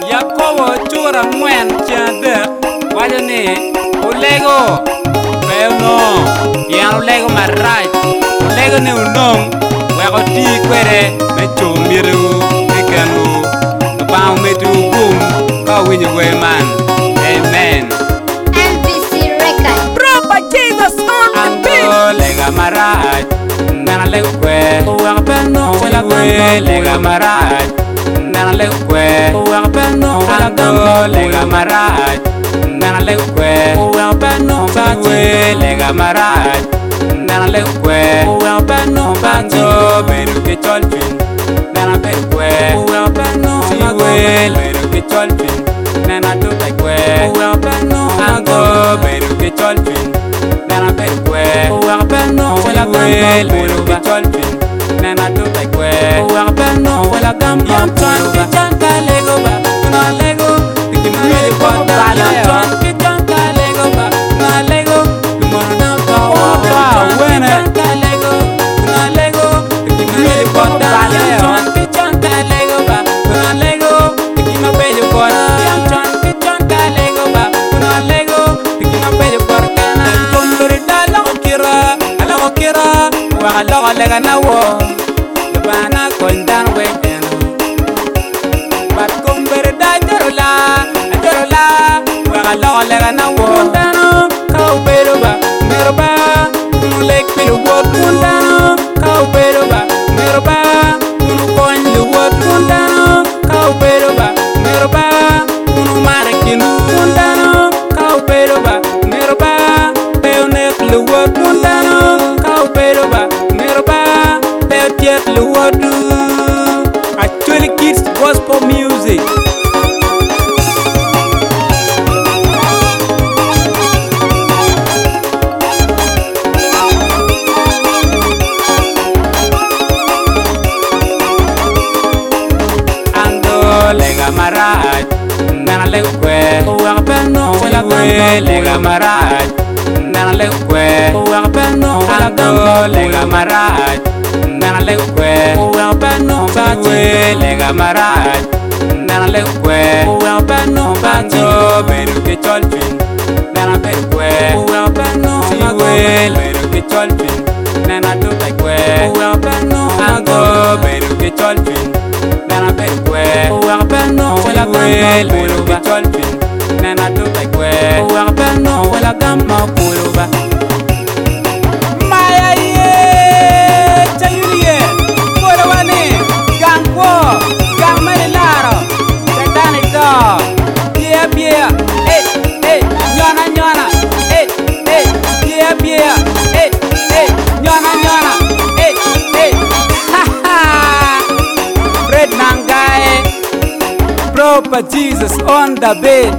Yakobo chura ngwen chande wajani ulego peuno pian ulego marai ulego ni unong wego ti kwere me chumiru ikanu bao metu boom ka winyo we man amen NBC Record Proper Jesus on the beat. lega marai nana lego kwe wego peno wela kwe lega marai nana lego kwe wego peno wela gambo lega marai nana lego kwe wego peno bawe lega marai nana lego kwe wego peno bato beru ke cholpin nana beru kwe wego peno magwe beru ke cholpin nana do tai kwe wego peno ago beru ke cholpin nana beru kwe wego peno wela gambo beru ke cholpin nana do tai kwe wego peno wela gambo twan ke chanka lego ba na lego ikimani bota la twan ke chanka lego ba na lego mona ba wena lego na lego ikimani bota la twan ke chanka lego ba na lego ikimani bota la twan ke chanka lego ba na lego ikimani bota na tombere dala kira wa la lega na wo bana kondan weten bat kombere da jorola wa la lega na wo dano kau beroba meroba lek pelo wot dano kau beroba meroba unu kon lu wot dano kau beroba meroba unu marekinu dano kau beroba meroba peonek lu wot dano kau beroba meroba peotiek lu wot actually kids gospel music. Lega marai nana lego kwe wa peno wala kwe lega marai nana lego kwe wa peno wala gambo lega marai nana lego kwe wa peno bawe lega marai nana lego kwe wa peno bato beru ke cholpin nana beru kwe wa peno magwe beru ke cholpin nana do tai kwe wa peno ago beru ke cholpin nana beru kwe wa peno wala gambo beru ke cholpin nana do tai kwe wa peno wala gambo puluba Maya ye chayuriye kora wani gangko gang marilaro satanic dog bia nyona bia nyona ha ha Fred Nangae Proper Jesus on the beat.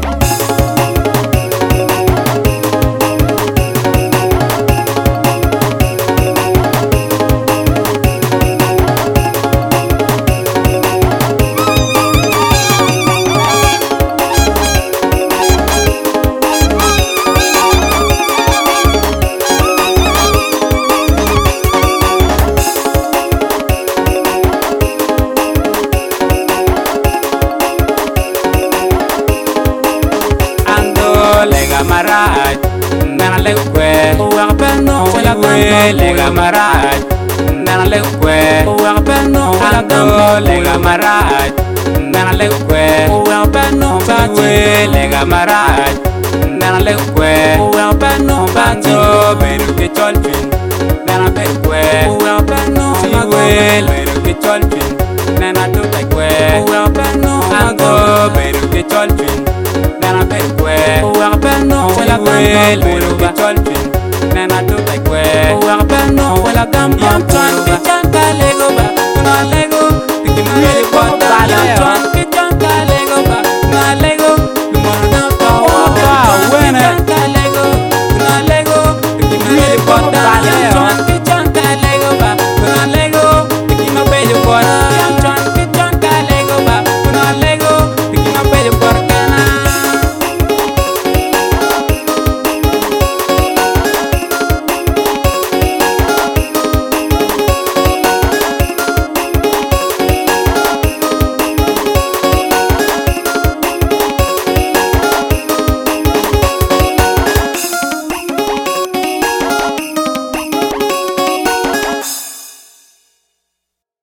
lega marai nana lego kwe wa peno wala kwe lega marai nana lego kwe wa peno wala gambo lega marai nana lego kwe wa peno bawe lega marai nana lego kwe wa peno bato beru ke cholpin nana beru kwe wa peno magwe beru ke cholpin nana do tai kwe wa peno ago beru ke cholpin nana beru kwe wa peno wala gambo beru ke cholpin nana do tai kwe wa peno wala gambo twan